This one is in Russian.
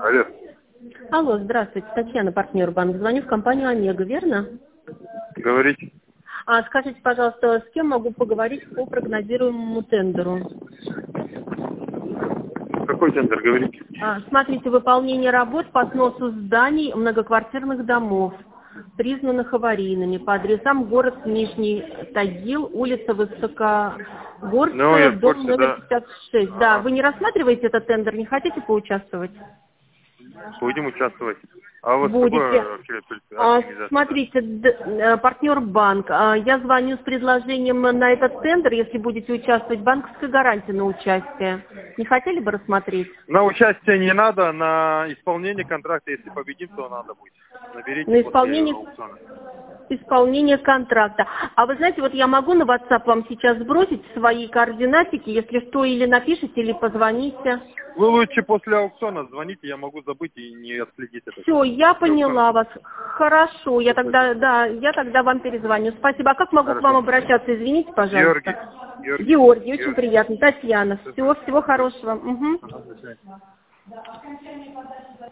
Алло. Алло, здравствуйте, Татьяна, партнер банк. Звоню в компанию «Омега», верно? Говорите. Скажите, пожалуйста, с кем могу поговорить по прогнозируемому тендеру? Какой тендер, говорите? Смотрите, выполнение работ по сносу зданий многоквартирных домов, признанных аварийными, по адресам город Нижний Тагил, улица Ну, я Высокогорская, в дом курсе, номер да. 56. Да, Ага. вы не рассматриваете этот тендер, не хотите поучаствовать? Будем участвовать. А у вас Будете. какое вообще организация? Смотрите, партнер банк. Я звоню с предложением на этот тендер, если будете участвовать, банковская гарантия на участие. Не хотели бы рассмотреть? На участие не надо, на исполнение контракта, если победим, то надо будет. Наберите На после исполнение аукциона. контракта. А вы знаете, вот я могу на WhatsApp вам сейчас сбросить свои координатики, если что, или напишите, или позвоните. Вы лучше после аукциона звоните, я могу забыть и не отследить это. Все, я После аукциона. поняла вас. Хорошо, я тогда вам перезвоню. Спасибо. А как могу к вам Хорошо. обращаться? Извините, пожалуйста. Георгий. Георгий, очень приятно. Татьяна. Всего хорошего. Угу. Ага, до свидания.